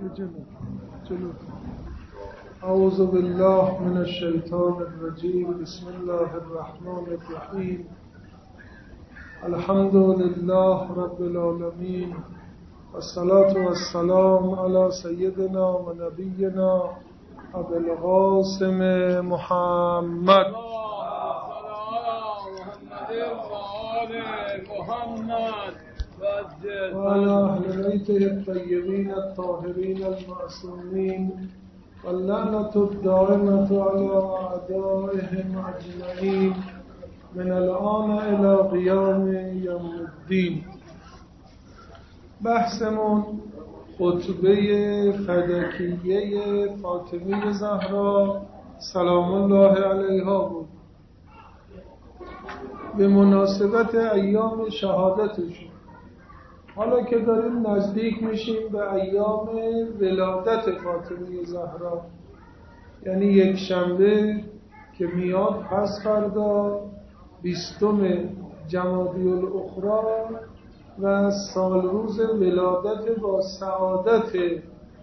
جلو. اعوذ بالله من الشیطان الرجیم. بسم الله الرحمن الرحیم. الحمد لله رب العالمین والصلاة والسلام علی سیدنا و نبینا ابی القاسم محمد وعلى أهل بيته الطيبين الطاهرين المعصومين واللعنة الدائمة على أعدائهم أجمعين من الآن إلى قیام یوم الدین. بحثمون خطبه فدکیه فاطمی زهرا سلام الله علیها بود به مناسبت ایام شهادتشون. حالا که داریم نزدیک میشیم به ایام ولادت فاطمه زهرا، یعنی یک شنبه که میاد پس فردا 20 جمادی الاخری و سال روز ولادت با سعادت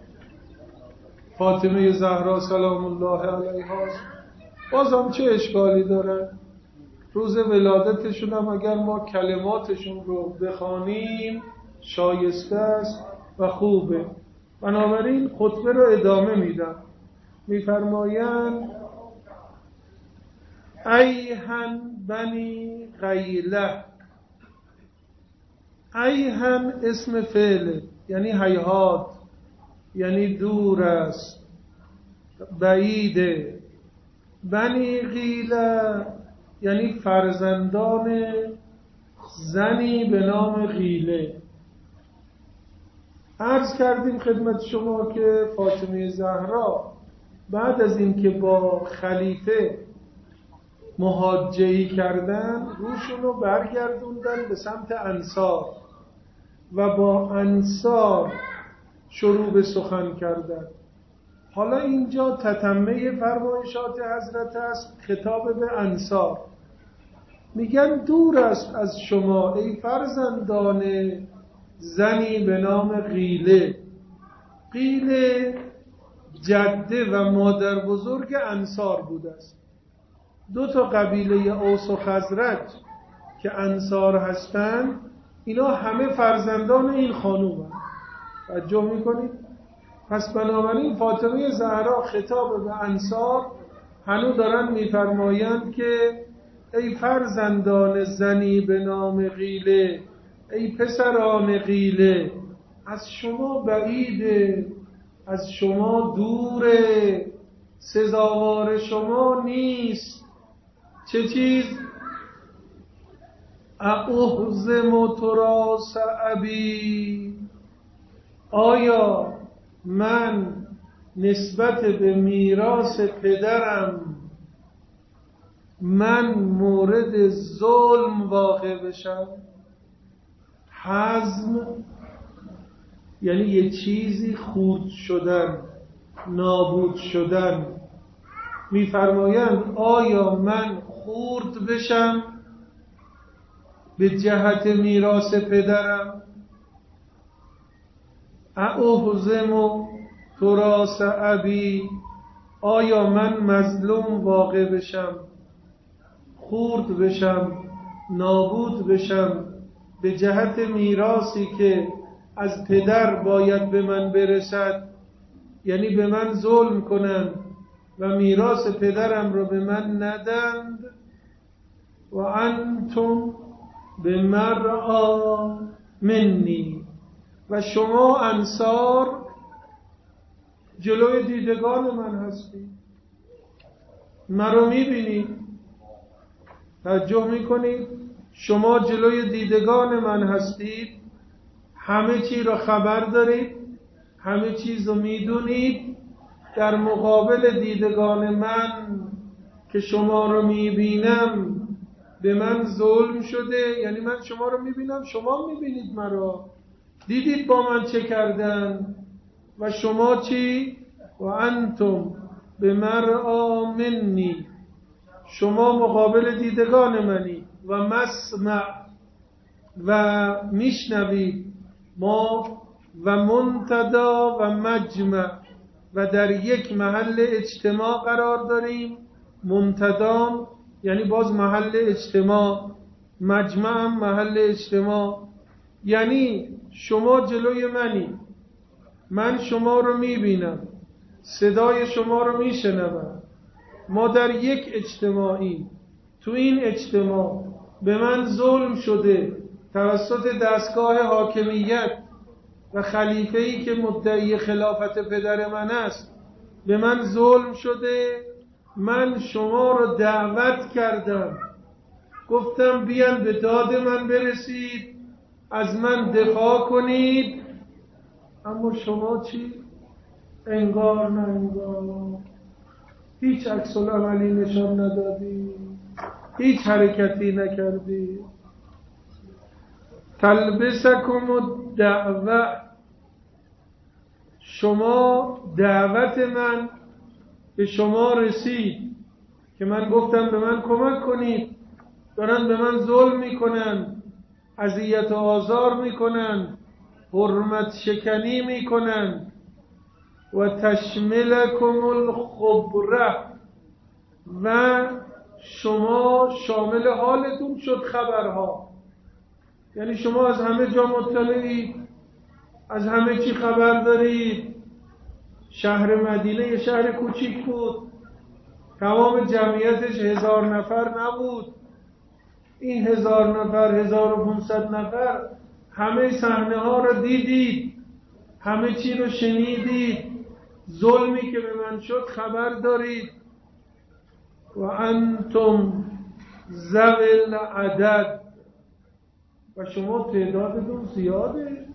فاطمه زهرا سلام الله علیها. بازم چه اشکالی داره؟ روز ولادتشون هم اگر ما کلماتشون رو بخوانیم شایسته است و خوبه. بنابراین خطبه رو ادامه میدم. میفرمایند ایهن بنی غیله. ایهن اسم فعله، یعنی هیهات، یعنی دور است، بعیده. بنی غیله یعنی فرزندان زنی به نام غیله. عرض کردیم خدمت شما که فاطمه زهرا بعد از اینکه با خلیفه محاجه‌ای کردن روشون رو برگردوندن به سمت انصار و با انصار شروع به سخن کردن. حالا اینجا تتمه فرمایشات حضرت است، خطاب به انصار. میگن دور است از شما ای فرزندان زنی به نام غیله. غیله جده و مادر بزرگ انصار بوده است. 2 قبیله اوس و خزرج که انصار هستند اینا همه فرزندان این خانوم هستند. توجه میکنید؟ پس بنابراین فاطمه زهرا خطاب به انصار هنوز دارن میفرمایند که ای فرزندان زنی به نام غیله، ای پسران غیله، از شما بعیده، از شما دوره، سزاوار شما نیست. چه چیز؟ احزم تراث ابی. آیا من نسبت به میراث پدرم من مورد ظلم واقع بشم؟ حزم یعنی یه چیزی خورد شدن، نابود شدن. میفرمایند آیا من خورد بشم به جهت میراث پدرم؟ احزم تراث ابی. آیا من مظلوم واقع بشم، خورد بشم، نابود بشم به جهت میراثی که از پدر باید به من برسد؟ یعنی به من ظلم کنند و میراث پدرم رو به من ندند. و انتم به مرعا منی. و شما انصار جلوی دیدگان من هستید، مرا میبینید. توجه میکنید؟ شما جلوی دیدگان من هستید، همه چی را خبر دارید، همه چیز رو میدونید. در مقابل دیدگان من که شما رو میبینم به من ظلم شده. یعنی من شما رو میبینم، شما میبینید مرا، دیدید با من چه کردن. و شما چی؟ و انتم به مرعا منی. شما مقابل دیدگان منی. و مسمع و میشنوید. ما و منتدا و مجمع و در یک محل اجتماع قرار داریم. منتدام یعنی باز محل اجتماع، مجمع هم محل اجتماع. یعنی شما جلوی منی، من شما رو میبینم، صدای شما رو میشنوم، ما در یک اجتماعی. تو این اجتماع به من ظلم شده توسط دستگاه حاکمیت و خلیفه‌ای که مدعی خلافت پدر من است، به من ظلم شده. من شما رو دعوت کردم، گفتم بیان به داد من برسید، از من دفاع کنید، اما شما چی؟ انگار نه انگار، هیچ عکس العملی نشان ندادی، هیچ حرکتی نکردی. تلبسکم الدعوه، شما دعوت من به شما رسید که من گفتم به من کمک کنید، دارن به من ظلم میکنن، اذیت و آزار میکنن، حرمت شکنی میکنن. و تشملکم الخبره، و شما شامل حالتون شد خبرها، یعنی شما از همه جا مطلعید، از همه چی خبر دارید. شهر مدینه یه شهر کوچیک بود، تمام جمعیتش 1000 نفر نبود. این 1000 نفر، 1500 نفر همه صحنه ها رو دیدید، همه چی رو شنیدید، ظلمی که به من شد خبر دارید. و انتم ذوی العدد، و شما تعدادتون زیاده.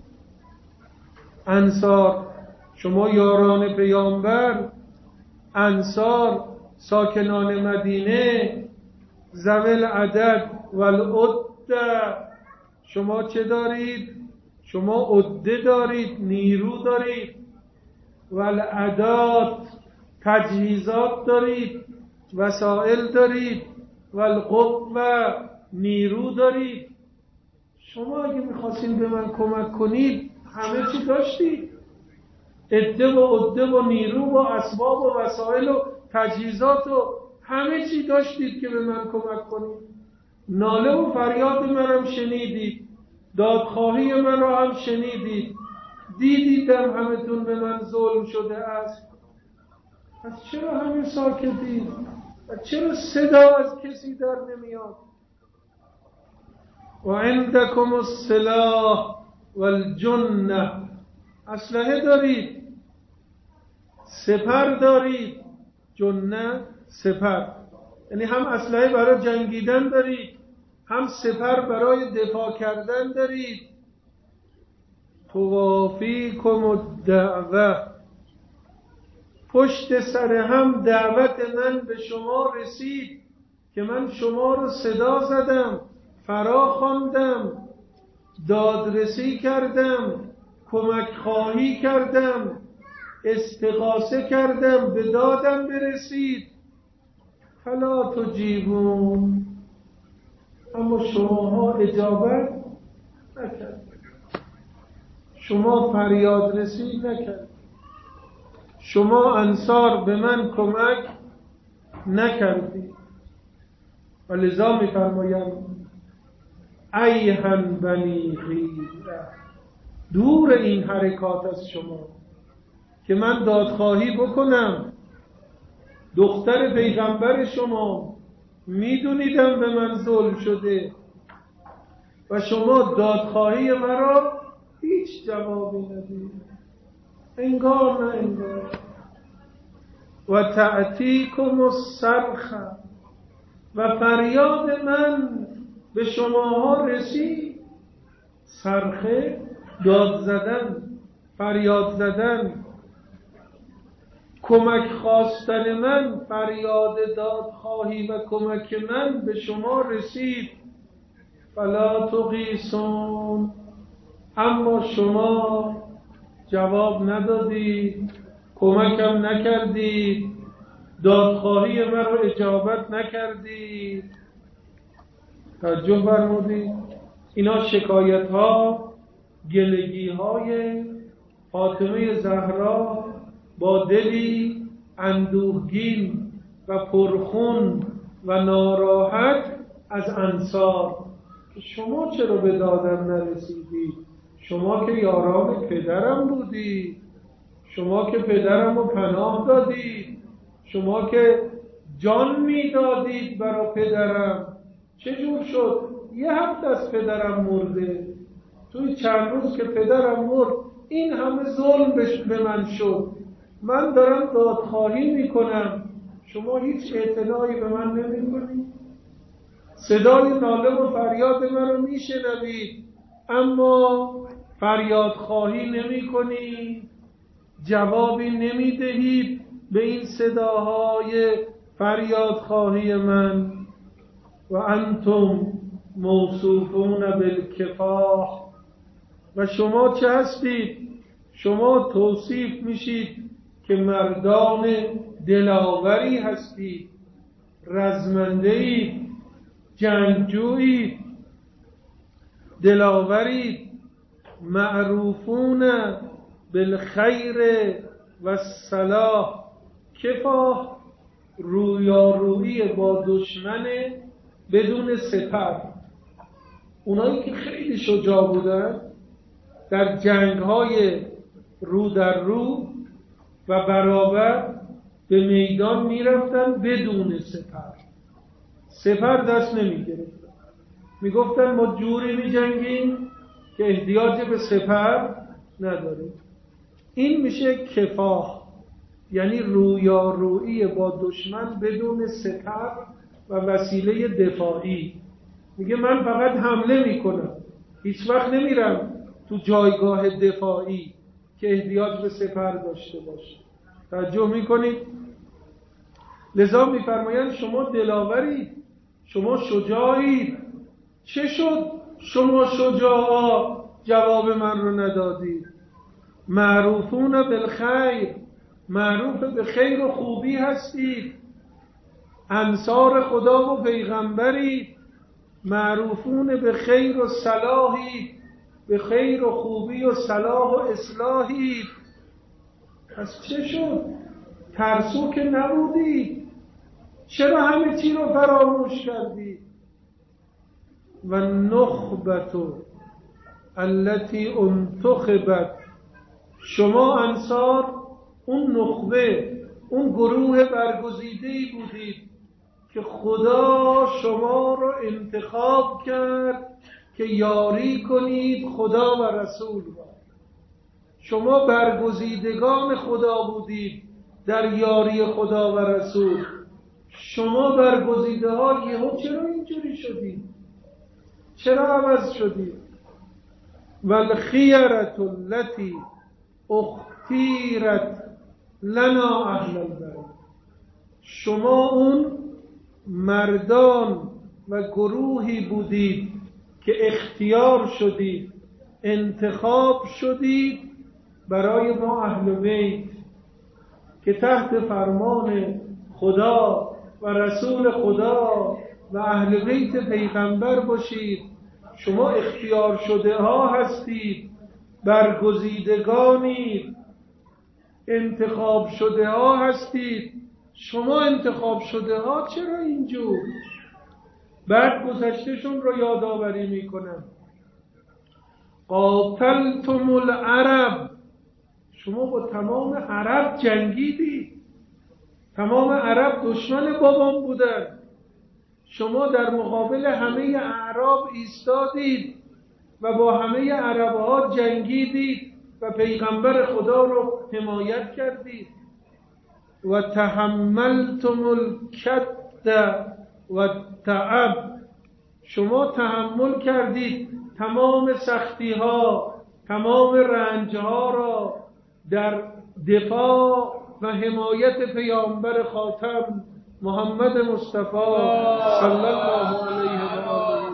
انصار، شما یاران پیامبر، انصار ساکنان مدینه، ذوی العدد و العده، شما چه دارید؟ شما عده دارید، نیرو دارید. و العدات، تجهیزات دارید، وسائل دارید. و القوه، نیرو دارید. شما اگه میخواستین به من کمک کنید همه چی داشتید، عده و عده و نیرو و اسباب و وسایل و تجهیزات و همه چی داشتید که به من کمک کنید. ناله و فریاد منم شنیدید، دادخواهی من را هم شنیدید، دیدیدم همتون به من ظلم شده است. پس چرا همین ساکتید؟ و چرا صدا از کسی در نمیاد؟ و عندکم السلاح والجنه، اسلحه دارید، سپر دارید. جنه سپر، یعنی هم اسلحه برای جنگیدن دارید، هم سپر برای دفاع کردن دارید. توافیکم الدعوه، پشت سر هم دعوت من به شما رسید که من شما رو صدا زدم، فرا خواندم، دادرسی کردم، کمک خواهی کردم، استغاثه کردم، به دادم برسید. فلا تجیبون، اما شماها اجابت نکردید، شما فریاد رسی نکردید، شما انصار به من کمک نکردید. و لذا می‌فرمایند ایهن بنی غیره، دور این حرکات از شما که من دادخواهی بکنم. دختر پیغمبر شما، میدونیدم به من ظلم شده و شما دادخواهی مرا هیچ جوابی ندید، انگار نه انگار. و تأتیکم الصرخه، و فریاد من به شماها رسید. صرخه، داد زدن، فریاد زدن. کمک خواستن من، فریاد دادخواهی و کمک من به شما رسید. فلا تغیثون، اما شما جواب ندادید، کمکم نکردید، دادخواهی من رو اجابت نکردید. توجه فرمودید؟ اینا شکایت ها، گلگی های فاطمه زهرا با دلی اندوهگین و پرخون و ناراحت از انصار که شما چرا به دادم نرسیدید؟ شما که یاران پدرم بودید، شما که پدرم رو پناه دادید، شما که جان میدادید برای پدرم، چجور شد یه هفته از پدرم مرده؟ توی چند روز که پدرم مرد این همه ظلم به من شد، من دارم دادخواهی میکنم، شما هیچ اعتنایی به من نمیکنید؟ صدای ناله و فریاد من رو میشنوید اما فریاد خواهی نمی کنید، جوابی نمیدهید به این صداهای فریاد خواهی من. و انتم موصوفون بالکفاح، و شما چه هستید؟ شما توصیف میشید که مردان دلاوری هستید، رزمنده‌اید، جنگجویید، دلاورید، معروفون بالخیر و الصلاح. کفاح رویارویی با دشمن بدون سپر. اونایی که خیلی شجاع بودن در جنگ‌های رو در رو و برابر به میدان میرفتن بدون سپر دست نمیگرفتن، میگفتن ما جوری میجنگیم که احتیاج به سپر نداریم. این میشه کفاح، یعنی رویارویی با دشمن بدون سپر و وسیله دفاعی. میگه من فقط حمله میکنم، هیچ وقت نمیرم تو جایگاه دفاعی که احتیاج به سپر داشته باشه. توجه میکنید؟ لذا میفرمایند شما دلاورید، شما شجاعید. چه شد شما شجاعا جواب من رو ندادید؟ معروفون بالخیر، معروف به خیر و خوبی هستید، انصار خدا و پیغمبرید، معروفون به خیر و صلاحید، به خیر و خوبی و صلاح و اصلاحید. پس چه شد؟ ترسو که نبودید، چرا همه چی رو فراموش کردید؟ و نخبت التي انتخبت، شما انصار اون نخبه، اون گروه برگزیده‌ای بودید که خدا شما رو انتخاب کرد که یاری کنید خدا و رسول را. شما برگزیدگان خدا بودید در یاری خدا و رسول. شما برگزیده ها یهو چرا اینجوری شدید؟ چرا عوض شدید؟ والخیرة التي اختیرت لنا اهل البر، شما اون مردان و گروهی بودید که اختیار شدید، انتخاب شدید برای ما اهل بیت که تحت فرمان خدا و رسول خدا و اهل بیت پیغمبر باشید. شما اختیار شده ها هستید، برگزیدگانید، انتخاب شده ها هستید. شما انتخاب شده ها چرا اینجور؟ بعد گذشتهشون رو یادآوری میکنم. قاتلتم العرب، شما با تمام عرب جنگیدید، تمام عرب دشمن بابام بودن، شما در مقابل همه اعراب ایستادید و با همه عربها جنگیدید و پیغمبر خدا رو حمایت کردید. و تحملتم الکد و التعب، شما تحمل کردید تمام سختی ها، تمام رنج ها را در دفاع و حمایت پیامبر خاتم محمد مصطفی صلی الله علیه و آله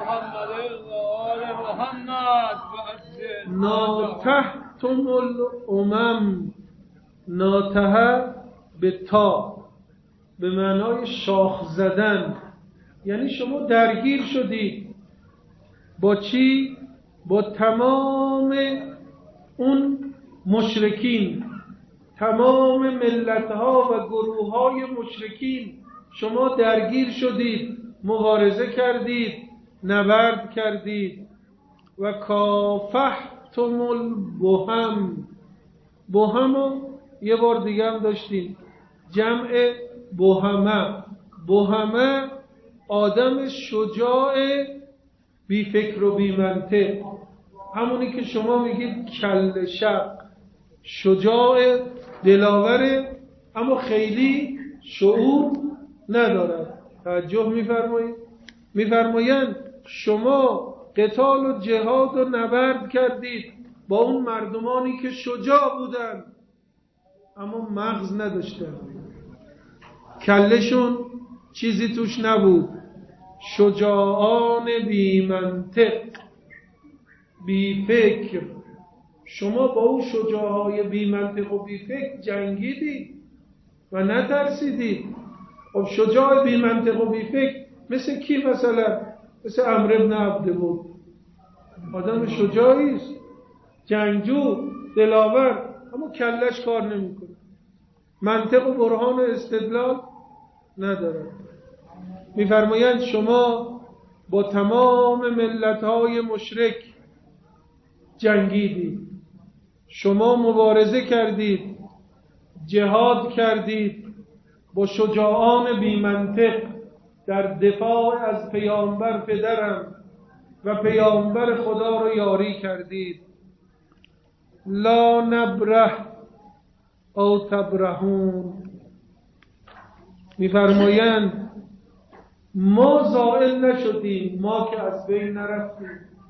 ناتحتم الامم، ناتحه به تا به معنای شاخ زدن، یعنی شما درگیر شدید با چی؟ با تمام اون مشرکین، تمام ملت‌ها و گروه‌های مشرکین شما درگیر شدید، مبارزه کردید، نبرد کردید. و کافحتم البهم، بهم یه بار دیگه هم داشتیم، جمع بهمه. بهمه آدم شجاع بی فکر و بی منطق، همونی که شما میگید کله شق، شجاع دلاوره اما خیلی شعور ندارد. توجه میفرمایید؟ میفرمایند شما قتال و جهاد و نبرد کردید با اون مردمانی که شجاع بودن اما مغز نداشتن، کلشون چیزی توش نبود. شجاعان بی منطق، بی فکر. شما با اون شجاعهای بی منطق و بی فکر جنگیدید و نترسیدید. خب شجاع بی منطق و بی فکر مثل کی؟ مثلا مثل عمرو بن عبده بود، آدم شجاعی است، جنگجو، دلاور، اما کلش کار نمیکنه، منطق و برهان و استدلال نداره. میفرمایند شما با تمام ملت‌های مشرک جنگیدید، شما مبارزه کردید، جهاد کردید با شجاعان بی منطق در دفاع از پیامبر پدرم و پیامبر خدا رو یاری کردید. لا نبره او تبرهون، میفرمایند ما زائل نشدیم، ما که از بین نرفتیم،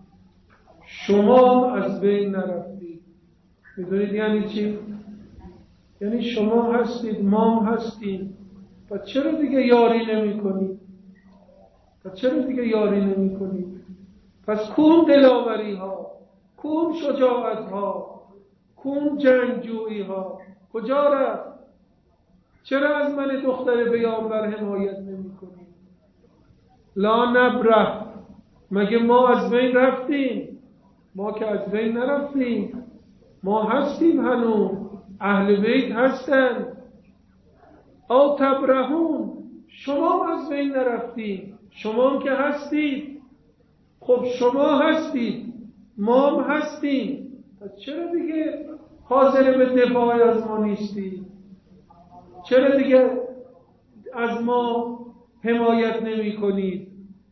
شما از بین نرفتید. میدونید یعنی چی؟ یعنی شما هستید، ما هستیم، و چرا دیگه یاری نمی کنید؟ و چرا دیگه یاری نمی کنید؟ پس کون دلاوری ها، کون شجاعت ها، کون جنگجویی ها کجا رفت؟ چرا از من دختر پیامبر حمایت نمی کنید؟ لا نبره، مگه ما از بین رفتیم؟ ما که از بین نرفتیم، ما هستیم، هنوز اهل بیت هستن. او تبرهون، شما از بین نرفتیم، شما هم که هستید. خب شما هستید، ما هم هستیم، پس چرا دیگه حاضر به دفاع از ما نیستید؟ چرا دیگه از ما حمایت نمی کنید؟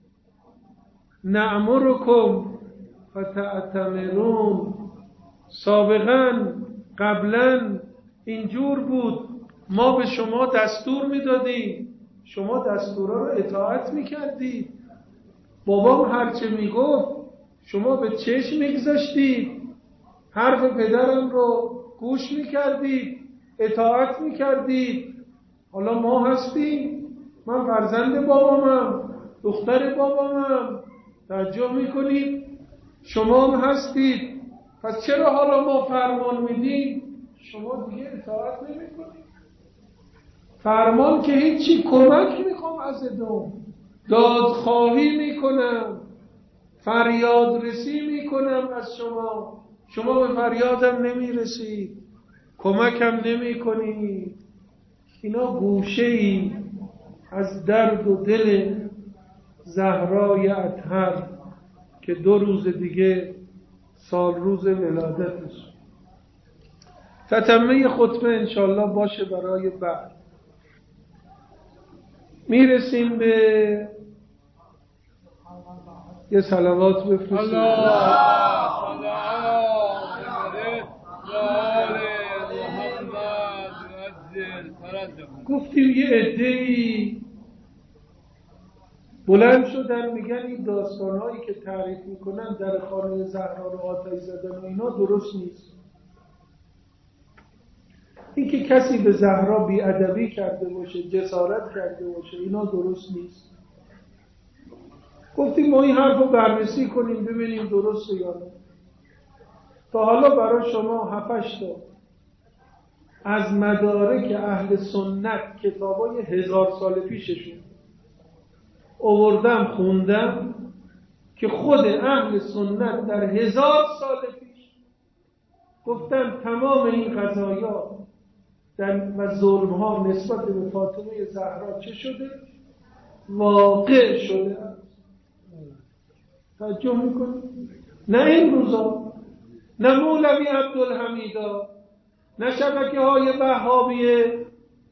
نأمرکم فتأتمرون، سابقا قبلا اینجور بود، ما به شما دستور میدادیم، شما دستورا رو اطاعت میکردید. بابام هرچه میگفت شما به چشم میگذاشتید، حرف پدرم رو گوش میکردید، اطاعت میکردید. حالا ما هستیم، من فرزند بابامم، دختر بابامم، توجه میکنید؟ شما هم هستید، پس چرا حالا ما فرمان میدیم شما دیگه اطاعت نمیکنید؟ فرمان که هیچی، کمک میخوام ازتون، دادخواهی میکنم، فریاد رسی میکنم از شما، شما به فریادم نمیرسید، کمکم نمیکنید. اینا گوشه‌ای از درد و دل زهرای اطهر که 2 روز دیگه سال روز ولادتش. تتمه خطبه انشالله باشه برای بعد. میرسیم به یه صلوات بفرستیم. گفتیم یه عده‌ای بلند شدن میگن این داستانهایی که تعریف میکنن در خانه زهرا رو آتش زدن و اینا درست نیست. این که کسی به زهرا بی‌ادبی کرده باشه، جسارت کرده باشه، اینا درست نیست. گفتیم ما این حرف رو بررسی کنیم ببینیم درسته یا نه. تا حالا برای شما 7-8 تا از مدارک اهل سنت، کتابای 1000 سال پیششون آوردم خوندم که خود اهل سنت در 1000 سال پیش گفتن تمام این قضایا و ظلم‌ها نسبت به فاطمه زهرا چه شده؟ واقع شده. توجه میکنید؟ نه این روزا، نه مولوی عبدالحمیدا، نه شبکه‌های وهابی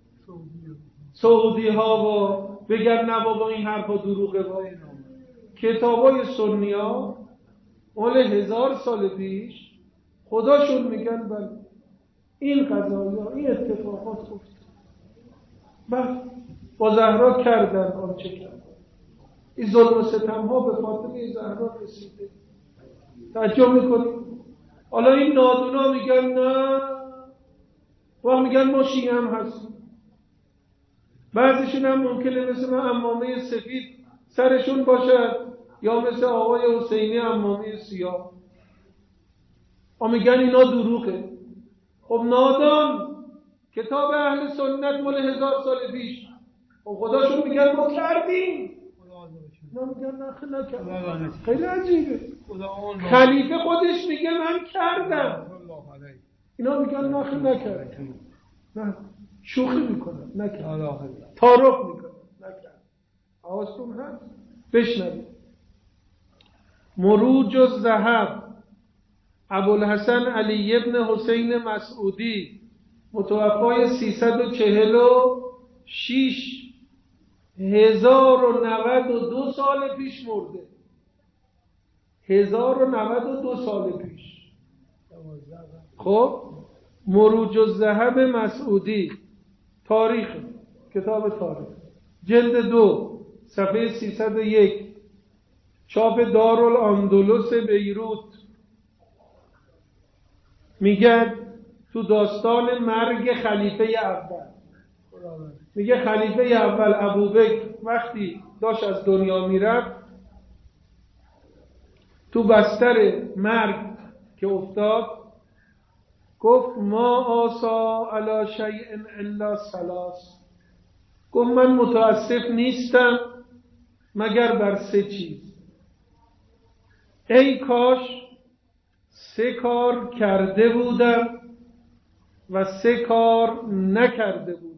سعودی ها و بگن نه بابا این حرفا دروغه. با کتابای سنی ها مال 1000 سال پیش خداشون میگن بله این قضایا این اتفاقات افتاد. بله با زهرا کردن آنچه کردن. این ظلم و ستم ها به فاطمه زهرا رسیده. توجه میکنید؟ حالا این نادونا میگن نه و میگن ما شیعه هم هستیم. بعضیشون هم ممکنه مثل من عمامه سفید سرشون باشد یا مثل آقای حسینی عمامه سیاه. میگن اینا دروغه. خب نادان کتاب اهل سنت مال 1000 سال پیش. خب خداشون میگن ما کردیم. اینا میگن نه نکردیم. خیلی عجیبه. خلیفه خودش میگه من کردم. اینا میگن نه نکردیم. نه شوخی میکنن نکردیم. تعارف میکنن نکردیم. حواستون هست؟ بشنوید. مروج الذهب ابوالحسن علی ابن حسین مسعودی متوفای 346 1092 سال پیش مرده. 1092 سال پیش. خب مروج الذهب مسعودی تاریخ، کتاب تاریخ، جلد 2 صفحه 301، چاپ دارالاندلس بیروت. میگه تو داستان مرگ خلیفه اول، میگه خلیفه اول ابوبکر وقتی داشت از دنیا میرفت تو بستر مرگ که افتاد گفت ما آسا علی شیء الا ثلاث. گفت من متاسف نیستم مگر بر 3 چیز. ای کاش 3 کار کرده بودم و 3 کار نکرده بودم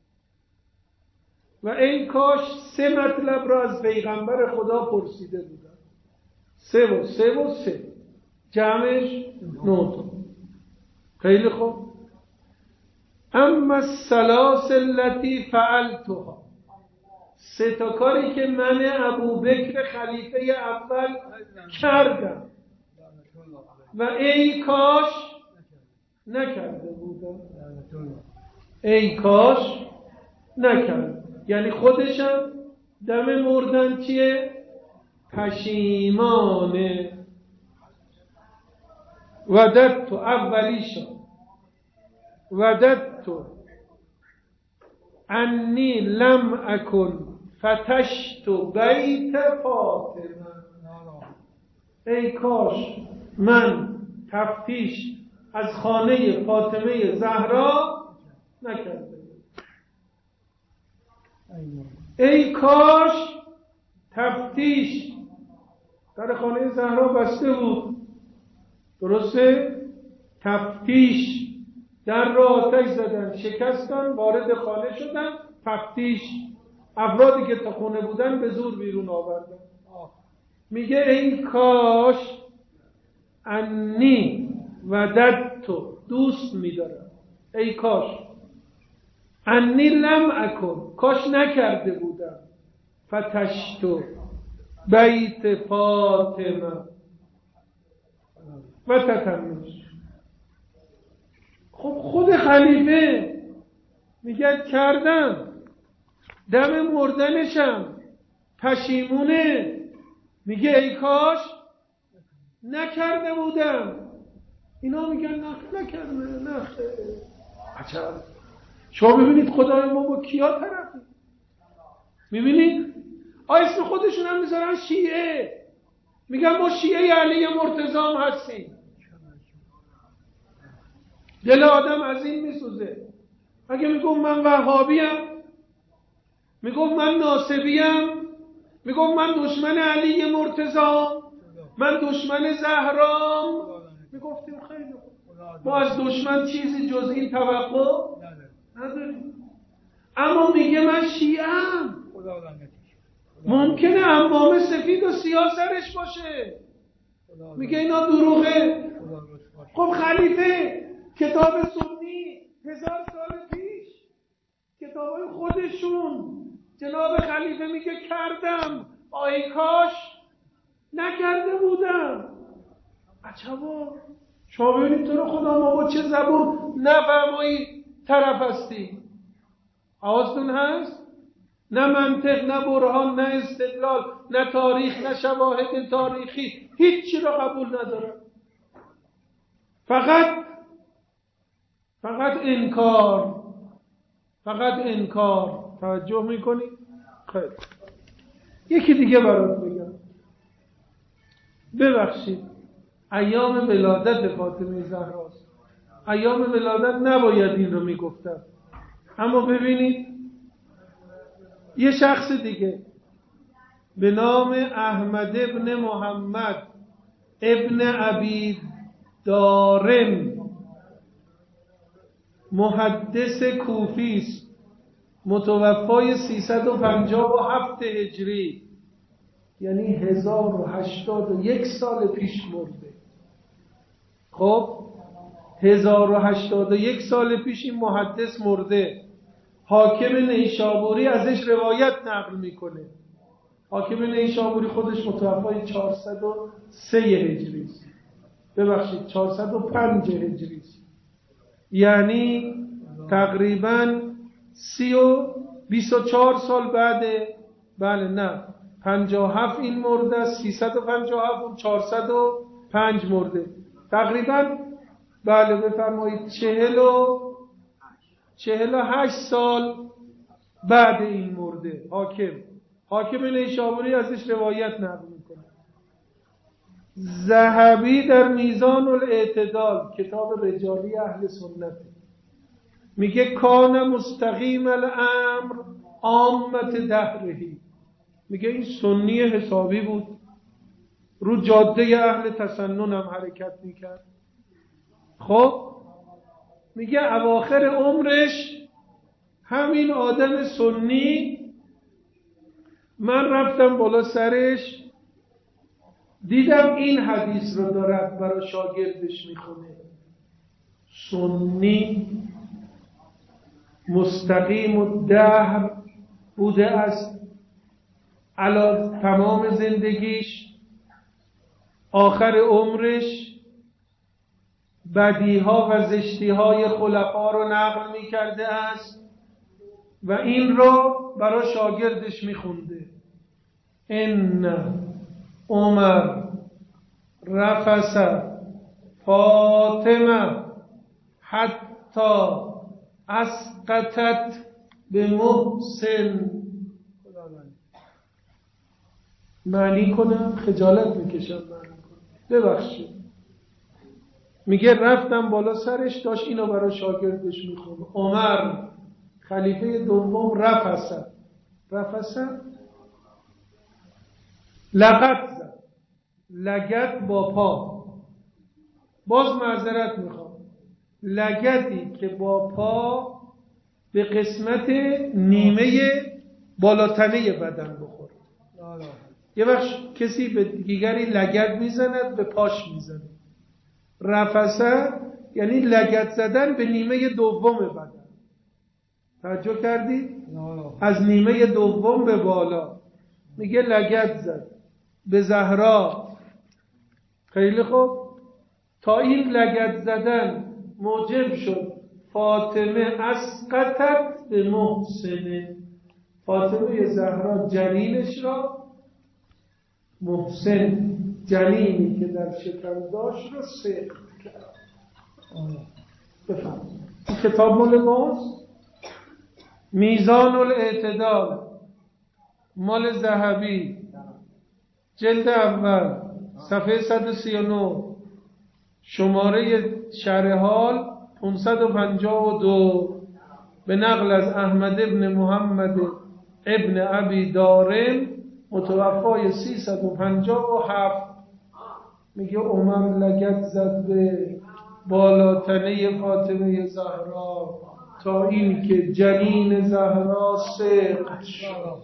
و ای کاش 3 مطلب را از پیغمبر خدا پرسیده بودم. 3 و 3 و 3 جمعش 9. خیلی خوب. اما الثلاث التي فعلتها، 3 تا کاری که من ابوبکر خلیفه اول کردم و ای کاش نکرده بودم. ای کاش نکرد، یعنی خودشم دم مردن چیه؟ پشیمانه. وددت اولیشا وددت انی لم اکن فتشت بیت فاطمه. ای کاش من تفتیش از خانه فاطمه زهرا نکرده. ای کاش تفتیش در خانه زهرا بسته بود. درسته؟ تفتیش در را آتش زدن، شکستن، وارد خانه شدن، تفتیش افرادی که تا خونه بودن به زور بیرون آوردن. میگه ای کاش انی وددتو دوست میدارم، ای کاش انی لم اکن کاش نکرده بودم فتشتو بیت فاطمه و تتمش. خب خود خلیفه میگه کردم، دم مردنشم پشیمونه، میگه ای کاش نکرده بودم. اینا میگن نه نکرده، نه عجب. شما ببینید خدای ما با کیا طرفی. میبینید اسم خودشون هم میذارن شیعه، میگن ما شیعه علی مرتضی هم هستیم. دل آدم از این میسوزه. اگه میگم من وهابیم، میگم من ناصبیم، میگم من دشمن علی مرتضی، من دشمن زهرام، میگفتیم خیلی خوب. ما از دشمن چیزی جز این توقع نداریم. اما میگه من شیعه‌ام. ممکنه عمامه سفید و سیاه سرش باشه، میگه اینا دروغه. خب خلیفه کتاب سنی 1000 سال پیش، کتابای خودشون، جناب خلیفه میگه کردم، آی کاش نکرده بودم. عجبا، شما ببینید تو رو خدا ما با چه زبون نفهمایی طرف هستی. حواستون هست؟ نه منطق، نه برهان، نه استدلال، نه تاریخ، نه شواهد تاریخی، هیچی رو قبول ندارم. فقط انکار. توجه میکنی؟ خیلی. یکی دیگه برات بگم. ببخشید، ایام ولادت فاطمه زهراست. ایام ولادت نباید این رو میگفتم، اما ببینید یه شخص دیگه به نام احمد ابن محمد ابن ابی دارم، محدث کوفی است، متوفای 357 هجری، یعنی 1081 سال پیش مرده. خب 1081 سال پیش این محدث مرده. حاکم نیشابوری ازش روایت نقل میکنه. حاکم نیشابوری خودش متوفای 403 هجری است، ببخشید 405 هجری است، یعنی تقریباً 24 سال بعده. بله نه 57 این مرده، 357 و 405 مرده، تقریباً بله بفرمایید 48 سال بعد این مرده. حاکم نیشابوری ازش روایت نقل میکنه. ذهبی در میزان الاعتدال، کتاب رجالی اهل سنت، میگه کان مستقیم الامر عامت دهرهی، میگه این سنی حسابی بود، رو جاده اهل تسنن هم حرکت میکرد. خب میگه اواخر عمرش همین آدم سنی، من رفتم بالا سرش دیدم این حدیث رو دارد برای شاگردش میخونه. سنی مستقیم الدهر بوده است علی تمام زندگیش، آخر عمرش بدیها و زشتیهای خلفا رو نقل میکرده است و این رو برای شاگردش میخونده. ان عمر رفس فاطمه حتی اسقطت به محسن. معنی کنم خجالت میکشم معنی کنم، ببخشید. میگه رفتم بالا سرش، داشت اینو برای شاگردش میخونه. عمر خلیفه دوم رفسه لغت زد، لگد با پا، باز معذرت میخوام، لگدی که با پا به قسمت نیمه بالاتنه بدن بخوره. یه وقت کسی به دیگری لگد میزند، به پاش میزند. رفسه یعنی لگد زدن به نیمه دوم بدن. توجه کردی؟ از نیمه دوم به بالا میگه لگد زد به زهرا. خیلی خوب، تا این لگد زدن موجب شد فاطمه اسقطت به محسن، فاطمه زهرا جنینش را، محسن جنینی که در شکم داشت رو سقط کرد. بفهم این کتاب مال ماست. میزان الاعتدال مال ذهبی، جلد اول صفحه 139، شماره شرح حال 552، به نقل از احمد ابن محمد ابن ابی دارم متوفای 357. میگه عمر لگد زد به بالاتنه فاطمه زهرا تا این که جنین زهرا سقط شد.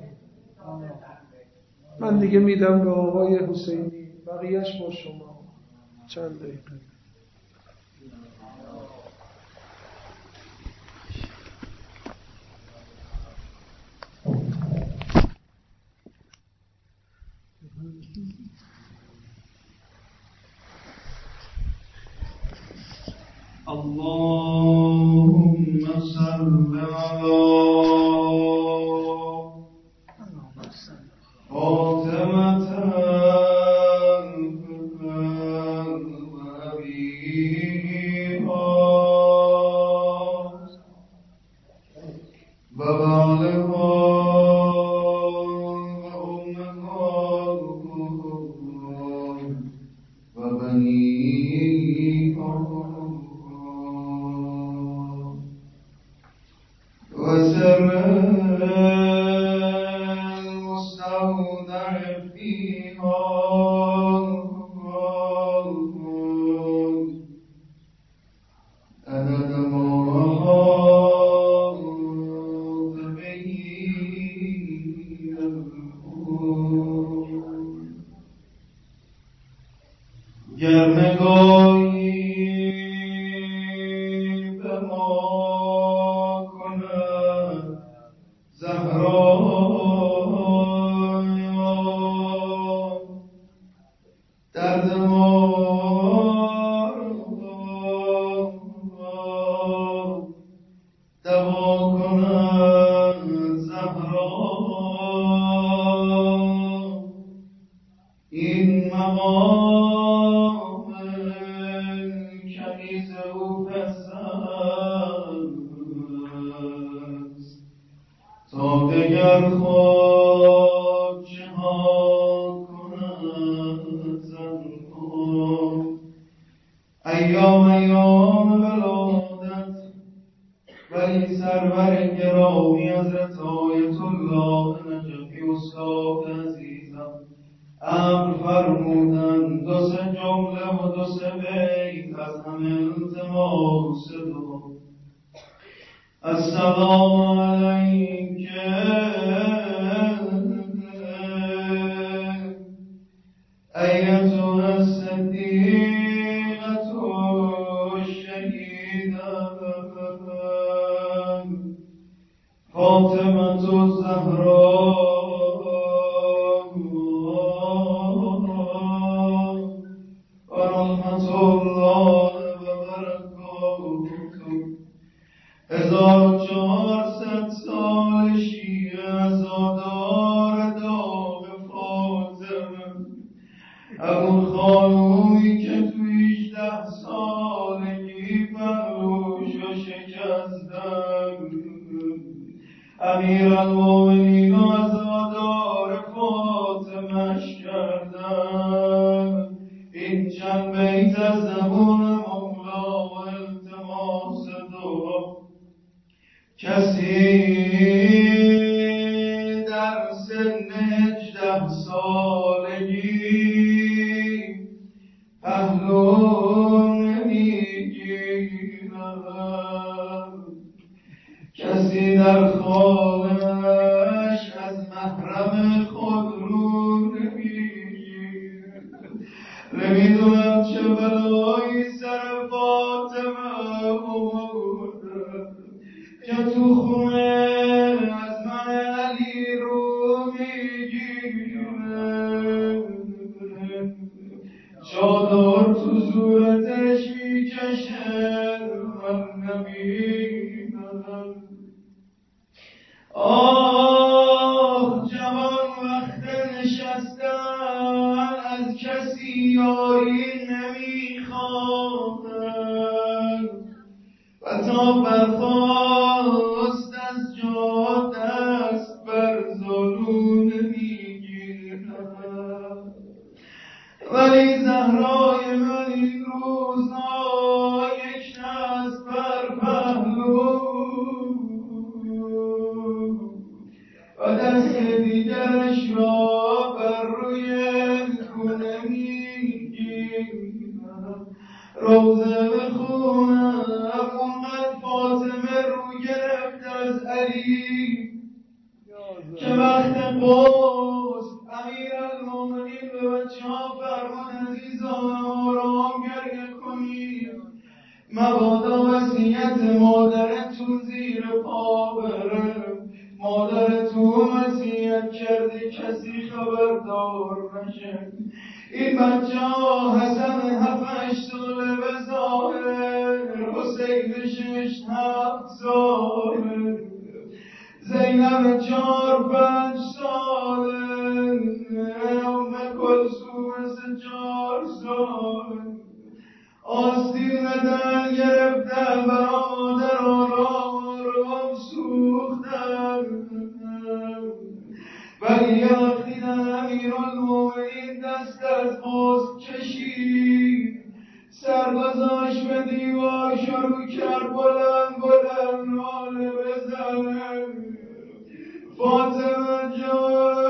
من دیگه میدم به آقای حسینی، بقیهش با شما. چند دقیقه. اللهم صل فاطمة وأبيها وبعلها وأمها وبنيها وسر المستودع فيها عدد ما أحاط به الكون. گر نگاهی به ما کند زهرا، درد ما دوا کند زهرا. این مقام کنیز او پس است تا دگر خود جهان کند زنها. ایام ولادت ولی سرور گرامی حضرت آیت الله نجفی استاد عزیزم امر فرمودند دو سه جمله و دو سه بیت از همه التماس دعا. السلام علیک ایتها الصدیقة الشهیدة فاطمة الزهراء و رحمت الله و برکاته. 1400 سال شیعه عزادار داغ فاطمه، همون خانومی که تو 18 سالگی پهلوشو شکستن، امیرالمومنین و عزادار فاطمه‌اش کردن. این چند بیت از زبون مولا و التماس دعا. کسی در سن 18 سالگی پهلو نمیگیرد، کسی در خانه‌اش از محرم خود رو نمیگیرد. نمیدونم چه بلایی سر فاطمه آورده که تو خونه از من علی رو میگیره، چادر تو صورتش میکشه من نمیدونم. آه جوان وقت نشستن از کسی یاری نمیخواهد و تا برخواست از جا دست بر زانو نمیگیرد. ولی زهرای من این روزها یک دست بر پهلو و دست دیگرش را بر روی گونه میگیرد. روز فاطمه خونم اونقدر فاطمه رو گرفت از علی که وقت قصد امیرالمومنین به بچه ها فرمان عزیزان آرام گریه کنید مبادا وصیت مادرتون زیر پا بره مادرتون وصیت کرده کسی خبردار نشه این بچه ها حسن 7-8 ساله به ظاهر حسین 6-7 ساله زینب 4-5 ساله ام کلثوم 3-4 ساله آستین دل گرفتن برا مادر آرام سوختن ولی وقتی امیرالمومنین دست از باز کشید سر گذاشت به دیوار شروع کرد بلند ناله بزنه فاطمه جان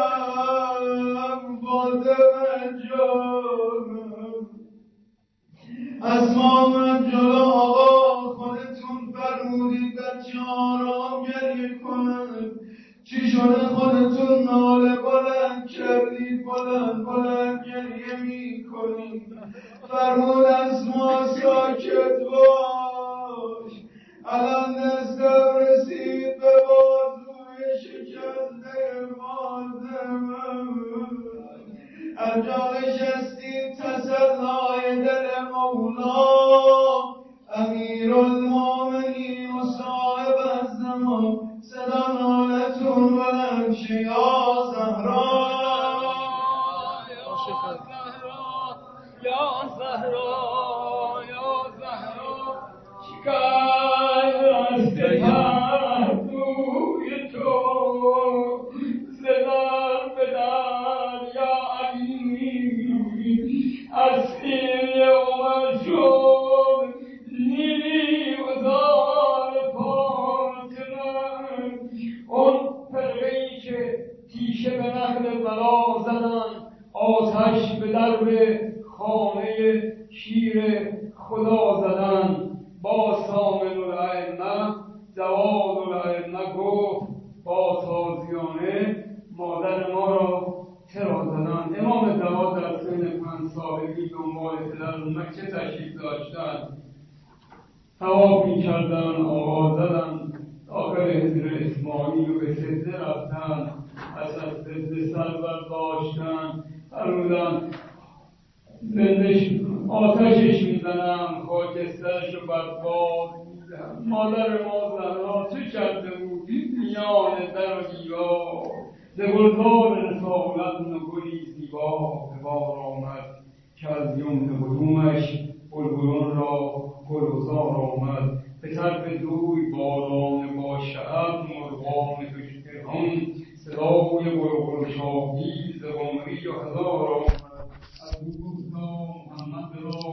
اسما من جلو آقا خودتون فرمودید بچه آرام گریه کنن چی شده خودتون ناله بلند کردید بلند گریه می کنید فرمود اسما ساکت باش الان دستم رسید به بازوی شکسته فاطمه انجا نشستید تسلای دل مولا امیرالمومنین و صاحب الزمان صدا نالتون بلند شه یا زهرا یا زهرا شکر است پرتوی تو زدن به در یا علی از این عمر شد نیلی وزار فاطمه اون فرقه‌ای که تیشه به نخل بلا زدن آتش به درب خانه شیر خدا زدن با سامن الائمه جواد الائمه گفت با تازیانه مادر ما را چرا زدن. امام جواد در سن 5 سالگی دنبال پدر مکه تشریف داشتن طواف می‌کردن آواز زدن داخل حجر اسماعیل و به سجده رفتن از سجده سر برداشتن فرمودن آتشش میزنم خاکسترش رو برباد میدم. مادر ما زهرا چه کرده بود میان در و دیوار ز گلزار رسالت نگلی زیبا به بار آمد که از یمن قدومش بلبلان را گلزار آمد به طرف دوی باران با شعب مرغان کشتران صدای گلگل شاهی ز قمری و هزار آمد از